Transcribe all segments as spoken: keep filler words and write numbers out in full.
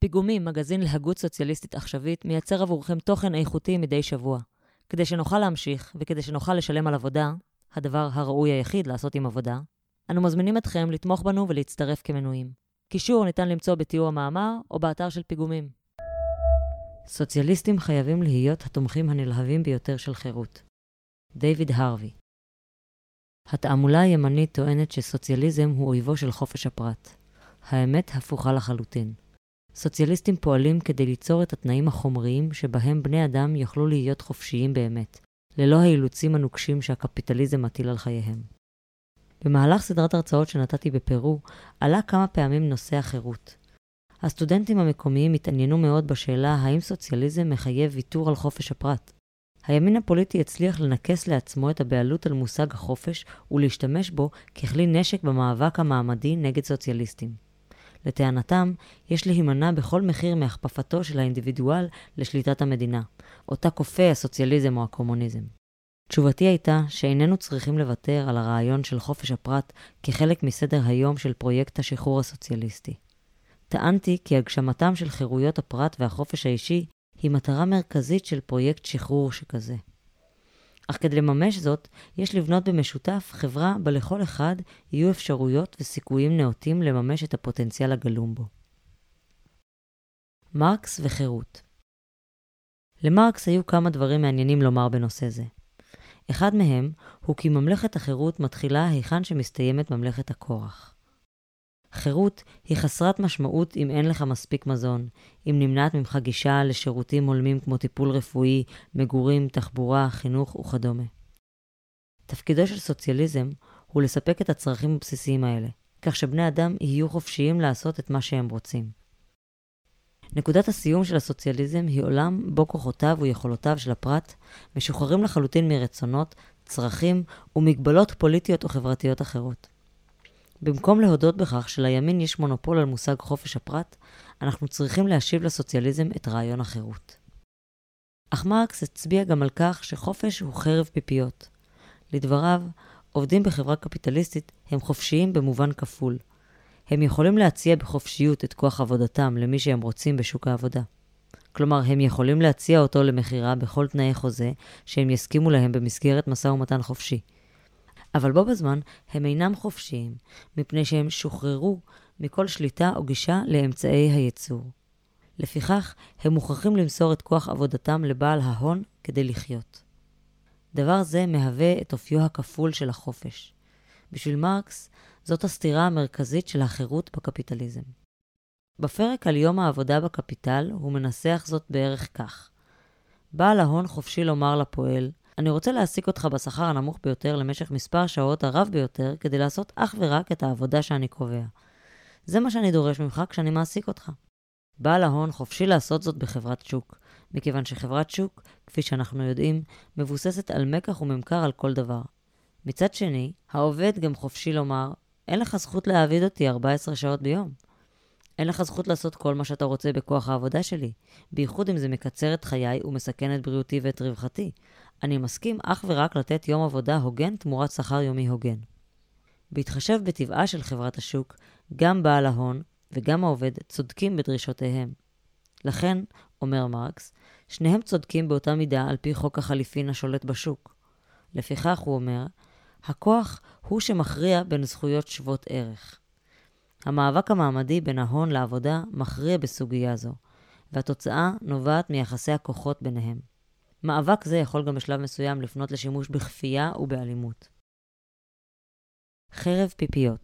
פיגומים, מגזין להגות סוציאליסטית עכשווית, מייצר עבורכם תוכן איכותי מדי שבוע. כדי שנוכל להמשיך וכדי שנוכל לשלם על עבודה, הדבר הראוי היחיד לעשות עם עבודה, אנו מזמינים אתכם לתמוך בנו ולהצטרף כמנויים. קישור ניתן למצוא בתיאור המאמר או באתר של פיגומים. סוציאליסטים חייבים להיות התומכים הנלהבים ביותר של חירות. דיוויד הרווי. התעמולה הימנית טוענת שסוציאליזם הוא אויבו של חופש הפרט. האמת הפוכה לחלוטין. סוציאליסטים פועלים כדי ליצור את התנאים החומריים שבהם בני אדם יוכלו להיות חופשיים באמת, ללא האילוצים הנוקשים שהקפיטליזם מטיל על חייהם. במהלך סדרת הרצאות שנתתי בפרו, עלה כמה פעמים נושא החירות. הסטודנטים המקומיים התעניינו מאוד בשאלה האם סוציאליזם מחייב ויתור על חופש הפרט. הימין הפוליטי הצליח לנכס לעצמו את הבעלות על מושג החופש ולהשתמש בו ככלי נשק במאבק המעמדי נגד סוציאליסטים. לטענתם, יש להימנע בכל מחיר מהכפפתו של האינדיבידואל לשליטת המדינה, אותה כופה הסוציאליזם או הקומוניזם. תשובתי הייתה שאיננו צריכים לוותר על הרעיון של חופש הפרט כחלק מסדר היום של פרויקט השחרור הסוציאליסטי. טענתי כי הגשמתם של חירויות הפרט והחופש האישי היא מטרה מרכזית של פרויקט שחרור שכזה. אך כדי לממש זאת, יש לבנות במשותף חברה בה לכל אחד יהיו אפשרויות וסיכויים נאותים לממש את הפוטנציאל הגלום בו. מרקס וחירות. למרקס היו כמה דברים מעניינים לומר בנושא זה. אחד מהם הוא כי ממלכת החירות מתחילה היכן שמסתיימת ממלכת הכורח. חירות היא חסרת משמעות אם אין לך מספיק מזון, אם נמנעת ממך גישה לשירותים הולמים כמו טיפול רפואי, מגורים, תחבורה, חינוך וכדומה. תפקידו של סוציאליזם הוא לספק את הצרכים הבסיסיים האלה, כך שבני אדם יהיו חופשיים לעשות את מה שהם רוצים. נקודת הסיום של הסוציאליזם היא עולם בו כוחותיו ויכולותיו של הפרט משוחררים לחלוטין מרצונות, צרכים ומגבלות פוליטיות או חברתיות אחרות. במקום להודות בכך שלימין יש מונופול על מושג חופש הפרט, אנחנו צריכים להשיב לסוציאליזם את רעיון החירות. אך מרקס הצביע גם על כך שחופש הוא חרב פיפיות. לדבריו, עובדים בחברה קפיטליסטית הם חופשיים במובן כפול. הם יכולים להציע בחופשיות את כוח עבודתם למי שהם רוצים בשוק העבודה. כלומר, הם יכולים להציע אותו למחירה בכל תנאי חוזה שהם יסכימו להם במסגרת משא ומתן חופשי. אבל בו בזמן הם אינם חופשיים, מפני שהם שוחררו מכל שליטה או גישה לאמצעי הייצור. לפיכך, הם מוכרחים למסור את כוח עבודתם לבעל ההון כדי לחיות. דבר זה מהווה את אופיו הכפול של החופש. בשביל מרקס, זאת הסתירה המרכזית של החירות בקפיטליזם. בפרק על יום העבודה בקפיטל הוא מנסח זאת בערך כך. בעל ההון חופשי לומר לפועל, אני רוצה להעסיק אותך בשכר הנמוך ביותר למשך מספר שעות הרב ביותר כדי לעשות אך ורק את העבודה שאני קובע. זה מה שאני דורש ממך כשאני מעסיק אותך. בעל ההון חופשי לעשות זאת בחברת שוק, מכיוון שחברת שוק, כפי שאנחנו יודעים, מבוססת על מקח וממכר על כל דבר. מצד שני, העובד גם חופשי לומר, אין לך זכות להעביד אותי ארבע עשרה שעות ביום. אין לך זכות לעשות כל מה שאתה רוצה בכוח העבודה שלי, בייחוד אם זה מקצר את חיי ומסכן את בריאותי ואת רווחתי. אני מסכים אך ורק לתת יום עבודה הוגן תמורת שכר יומי הוגן. בהתחשב בטבעה של חברת השוק, גם בעל ההון וגם העובד צודקים בדרישותיהם. לכן, אומר מרקס, שניהם צודקים באותה מידה על פי חוק החליפין השולט בשוק. לפיכך הוא אומר, הכוח הוא שמכריע בין זכויות שוות ערך. המאבק המעמדי בין ההון לעבודה מכריע בסוגיה זו, והתוצאה נובעת מיחסי הכוחות ביניהם. מאבק זה יכול גם בשלב מסוים לפנות לשימוש בכפייה ובאלימות. חרב פיפיות.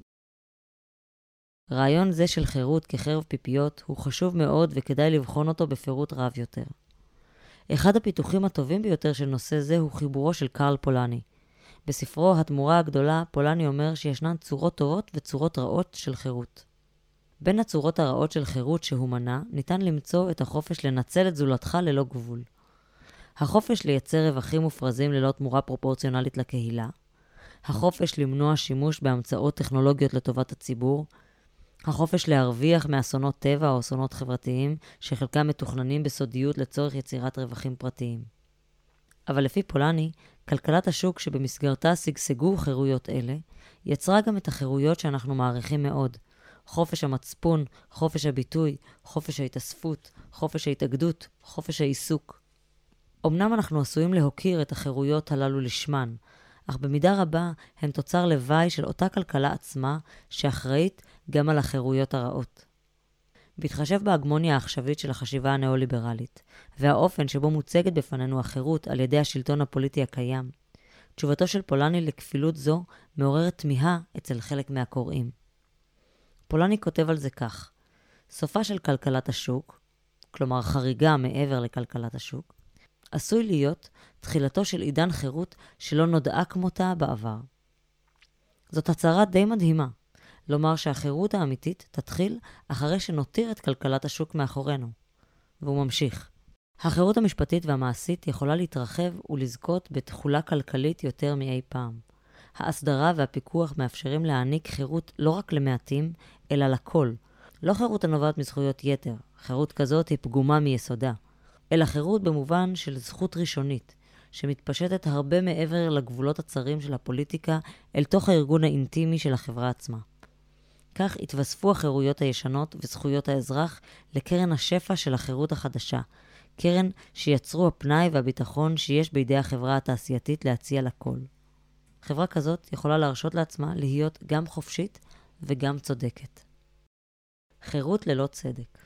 רעיון זה של חירות כחרב פיפיות הוא חשוב מאוד וכדאי לבחון אותו בפירוט רב יותר. אחד הפיתוחים הטובים ביותר של נושא זה הוא חיבורו של קרל פולני. בספרו התמורה הגדולה, פולני אומר שישנן צורות טובות וצורות רעות של חירות. בין הצורות הרעות של חירות שהוא מנה, ניתן למצוא את החופש לנצל את זולתך ללא גבול. החופש לייצר רווחים מופרזים ללא תמורה פרופורציונלית לקהילה, החופש למנוע שימוש בהמצאות טכנולוגיות לטובת הציבור, החופש להרוויח מאסונות טבע או אסונות חברתיים שחלקם מתוכננים בסודיות לצורך יצירת רווחים פרטיים. אבל לפי פולני, כלכלת השוק שבמסגרתה סגסגו חירויות אלה, יצרה גם את החירויות שאנחנו מעריכים מאוד, חופש המצפון, חופש הביטוי, חופש ההתאספות, חופש ההתאגדות, חופש העיסוק. אמנם אנחנו עשויים להוקיר את החירויות הללו לשמן, אך במידה רבה הן תוצר לוואי של אותה כלכלה עצמה שאחראית גם על החירויות הרעות. בהתחשב בהגמוניה העכשווית של החשיבה הנאו-ליברלית, והאופן שבו מוצגת בפנינו החירות על ידי השלטון הפוליטי הקיים, תשובתו של פולני לכפילות זו מעוררת תמיהה אצל חלק מהקוראים. פולני כותב על זה כך: סופה של כלכלת השוק, כלומר חריגה מעבר לכלכלת השוק, עשוי להיות תחילתו של עידן חירות שלא נודעה כמותה בעבר. זאת הצהרה די מדהימה, לומר שהחירות האמיתית תתחיל אחרי שנותיר את כלכלת השוק מאחורינו. והוא ממשיך: החירות המשפטית והמעשית יכולה להתרחב ולזכות בתחולה כלכלית יותר מאי פעם. ההסדרה והפיקוח מאפשרים להעניק חירות לא רק למעטים, אלא לכל. לא חירות הנובעת מזכויות יתר, חירות כזאת היא פגומה מיסודה, אלא חירות במובן של זכות ראשונית, שמתפשטת הרבה מעבר לגבולות הצרים של הפוליטיקה אל תוך הארגון האינטימי של החברה עצמה. כך התווספו החירויות הישנות וזכויות האזרח לקרן השפע של החירות החדשה, קרן שיצרו הפנאי והביטחון שיש בידי החברה התעשייתית להציע לכל. חברה כזאת יכולה להרשות לעצמה להיות גם חופשית וגם צודקת. חירות ללא צדק.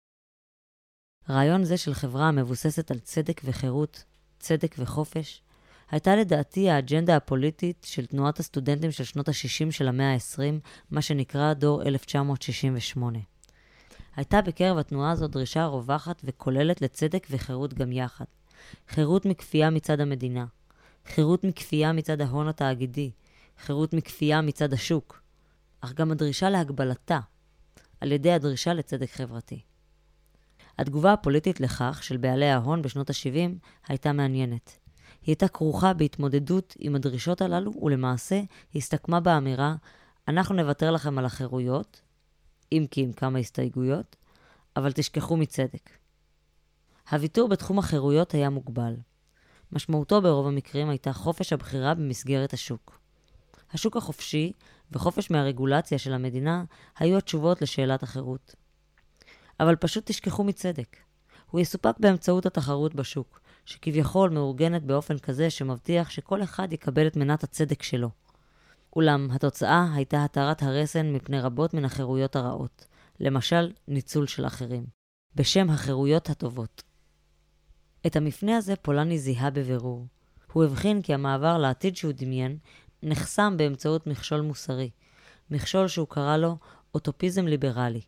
רעיון זה של חברה המבוססת על צדק וחירות, צדק וחופש, הייתה לדעתי האג'נדה הפוליטית של תנועת הסטודנטים של שנות ה-שישים של המאה ה-עשרים, מה שנקרא דור אלף תשע מאות שישים ושמונה. הייתה בקרב התנועה הזו דרישה רווחת וכוללת לצדק וחירות גם יחד. חירות מכפייה מצד המדינה, חירות מכפייה מצד ההון התאגידי, חירות מכפייה מצד השוק, אך גם הדרישה להגבלתה, על ידי הדרישה לצדק חברתי. התגובה הפוליטית לכך של בעלי ההון בשנות ה-שבעים הייתה מעניינת. היא הייתה כרוכה בהתמודדות עם הדרישות הללו, ולמעשה הסתכמה באמירה, אנחנו נוותר לכם על החירויות, אם כי עם כמה הסתייגויות, אבל תשכחו מצדק. הוויתור בתחום החירויות היה מוגבל. משמעותו ברוב המקרים הייתה חופש הבחירה במסגרת השוק. השוק החופשי וחופש מהרגולציה של המדינה היו התשובות לשאלת החירות. אבל פשוט תשכחו מצדק. הוא יסופק באמצעות התחרות בשוק, שכביכול מאורגנת באופן כזה שמבטיח שכל אחד יקבל את מנת הצדק שלו. אולם התוצאה הייתה התרת הרסן מפני רבות מן החירויות הרעות, למשל ניצול של אחרים, בשם החירויות הטובות. את המפנה הזה פולני זיהה בבירור. הוא הבחין כי המעבר לעתיד שהוא דמיין נחסם באמצעות מכשול מוסרי, מכשול שהוא קרא לו אוטופיזם ליברלי.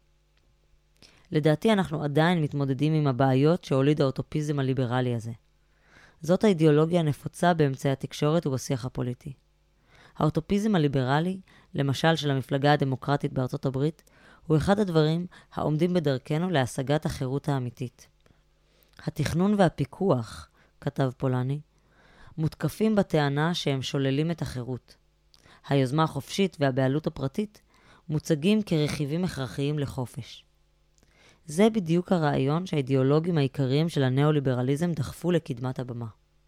לדעתי אנחנו עדיין מתמודדים עם הבעיות שהוליד האוטופיזם הליברלי הזה. זאת האידיאולוגיה הנפוצה באמצעי התקשורת ובשיח הפוליטי. האוטופיזם הליברלי, למשל של המפלגה הדמוקרטית בארצות הברית, הוא אחד הדברים העומדים בדרכנו להשגת החירות האמיתית. התכנון והפיקוח, כתב פולני, מותקפים בטענה שהם שוללים את החירות. היוזמה החופשית והבעלות הפרטית מוצגים כרכיבים הכרחיים לחופש. זה בדיוק הרעיון שהאידיאולוגים העיקריים של הנאו-ליברליזם דחפו לקדמת הבמה.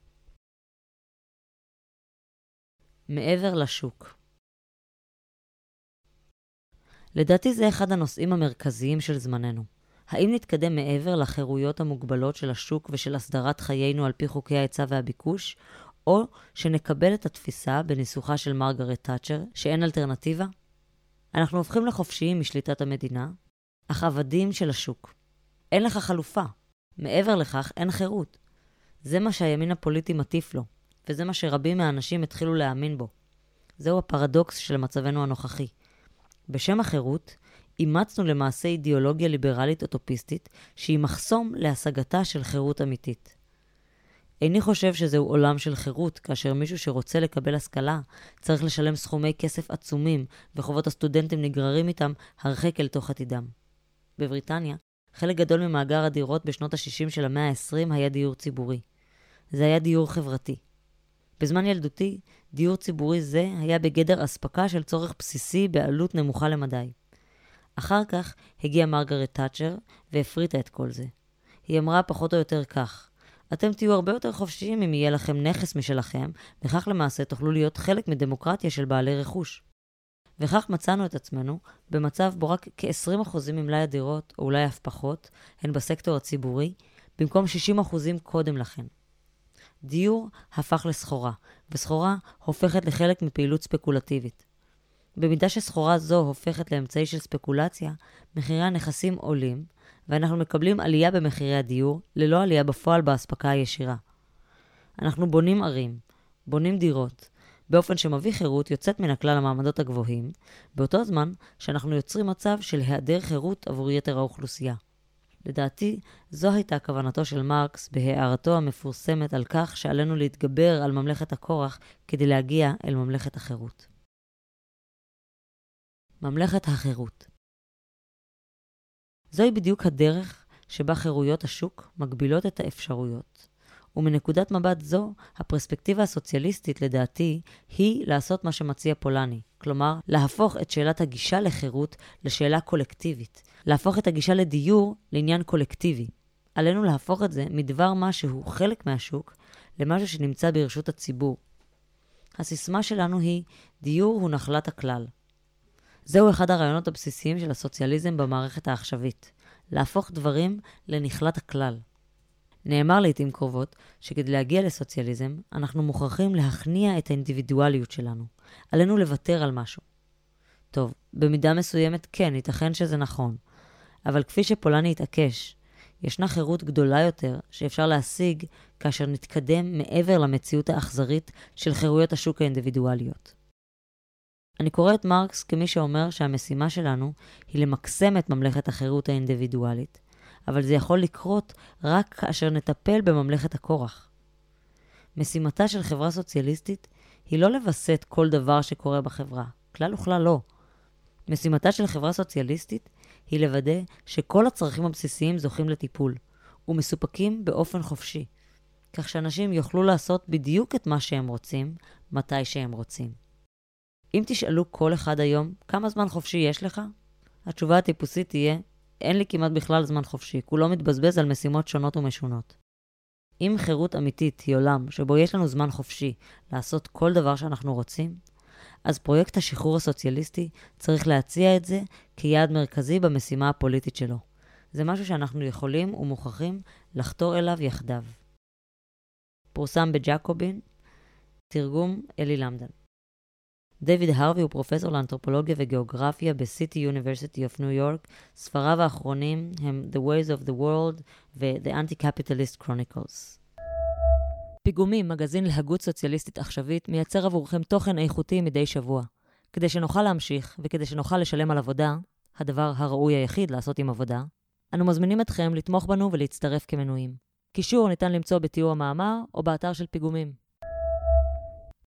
מעבר לשוק. לדעתי זה אחד הנושאים המרכזיים של זמננו. האם נתקדם מעבר לחירויות המוגבלות של השוק ושל הסדרת חיינו על פי חוקי ההיצע והביקוש, או שנקבל את התפיסה בניסוחה של מרגרט תאצ'ר שאין אלטרנטיבה? אנחנו הופכים לחופשיים משליטת המדינה, אך עבדים של השוק. אין לך חלופה. מעבר לכך אין חירות. זה מה שהימין הפוליטי מטיף לו, וזה מה שרבים מהאנשים התחילו להאמין בו. זהו הפרדוקס של מצבנו הנוכחי. בשם החירות, אימצנו למעשה אידיאולוגיה ליברלית אוטופיסטית שהיא מחסום להשגתה של חירות אמיתית. איני חושב שזהו עולם של חירות, כאשר מישהו שרוצה לקבל השכלה צריך לשלם סכומי כסף עצומים, וחובות הסטודנטים נגררים איתם הרחק אל תוך עתידם. בבריטניה, חלק גדול ממאגר הדירות בשנות ה-שישים של המאה ה-עשרים היה דיור ציבורי. זה היה דיור חברתי. בזמן ילדותי, דיור ציבורי זה היה בגדר אספקה של צורך בסיסי בעלות נמוכה למדי. אחר כך הגיעה מרגרט תאצ'ר והפריטה את כל זה. היא אמרה פחות או יותר כך: אתם תהיו הרבה יותר חופשיים אם יהיה לכם נכס משלכם, וכך למעשה תוכלו להיות חלק מדמוקרטיה של בעלי רכוש. וכך מצאנו את עצמנו במצב בו רק כ-עשרים אחוז ממלאי הדירות, או אולי אף פחות, הן בסקטור הציבורי, במקום שישים אחוז קודם לכן. דיור הפך לסחורה, וסחורה הופכת לחלק מפעילות ספקולטיבית. במידה שסחורה זו הופכת לאמצעי של ספקולציה, מחירי הנכסים עולים, ואנחנו מקבלים עלייה במחירי הדיור, ללא עלייה בפועל בהספקה הישירה. אנחנו בונים ערים, בונים דירות, באופן שמביא חירות יוצאת מן הכלל המעמדות הגבוהים, באותו זמן שאנחנו יוצרים מצב של היעדר חירות עבור יתר האוכלוסייה. לדעתי, זו הייתה כוונתו של מרקס בהערתו המפורסמת על כך שעלינו להתגבר על ממלכת הכורח כדי להגיע אל ממלכת החירות. ממלכת החירות. זוהי בדיוק הדרך שבה חירויות השוק מגבילות את האפשרויות. ומנקודת מבט זו, הפרספקטיבה הסוציאליסטית לדעתי היא לעשות מה שמציע פולני. כלומר, להפוך את שאלת הגישה לחירות לשאלה קולקטיבית. להפוך את הגישה לדיור לעניין קולקטיבי. עלינו להפוך את זה מדבר משהו חלק מהשוק למשהו שנמצא ברשות הציבור. הסיסמה שלנו היא דיור הוא נחלת הכלל. זהו אחד הרעיונות הבסיסיים של הסוציאליזם במערכת העכשווית. להפוך דברים לנחלת הכלל. נאמר לעתים קרובות שכדי להגיע לסוציאליזם, אנחנו מוכרחים להכניע את האינדיבידואליות שלנו. עלינו לוותר על משהו. טוב, במידה מסוימת כן, ייתכן שזה נכון. אבל כפי שפולני התעקש, ישנה חירות גדולה יותר שאפשר להשיג כאשר נתקדם מעבר למציאות האכזרית של חירויות השוק האינדיבידואליות. אני קורא את מרקס כמי שאומר שהמשימה שלנו היא למקסם את ממלכת החירות האינדיבידואלית, אבל זה יכול לקרות רק כאשר נטפל בממלכת הכורח. משימתה של חברה סוציאליסטית היא לא לבסט כל דבר שקורה בחברה, כלל וכלל לא. משימתה של חברה סוציאליסטית היא לוודא שכל הצרכים הבסיסיים זוכים לטיפול, ומסופקים באופן חופשי, כך שאנשים יוכלו לעשות בדיוק את מה שהם רוצים, מתי שהם רוצים. אם תשאלו כל אחד היום, כמה זמן חופשי יש לך? התשובה הטיפוסית תהיה, אין לי כמעט בכלל זמן חופשי, כולו מתבזבז על משימות שונות ומשונות. אם חירות אמיתית היא עולם שבו יש לנו זמן חופשי לעשות כל דבר שאנחנו רוצים, אז פרויקט השחרור הסוציאליסטי צריך להציע את זה כיעד מרכזי במשימה הפוליטית שלו. זה משהו שאנחנו יכולים ומוכרחים לחתור אליו יחדיו. פורסם בג'קובין, תרגום אלי למדן. דיוויד הרווי הוא פרופסור לאנתרופולוגיה וגיאוגרפיה בסיטי יוניברסיטי אוף ניו יורק. ספריו האחרונים הם The Ways of the World ו-The Anti-Capitalist Chronicles. פיגומים, מגזין להגות סוציאליסטית עכשווית, מייצר עבורכם תוכן איכותי מדי שבוע. כדי שנוכל להמשיך וכדי שנוכל לשלם על עבודה, הדבר הראוי היחיד לעשות עם עבודה, אנו מזמינים אתכם לתמוך בנו ולהצטרף כמנויים. קישור ניתן למצוא בתיאור המאמר או באתר של פיגומים.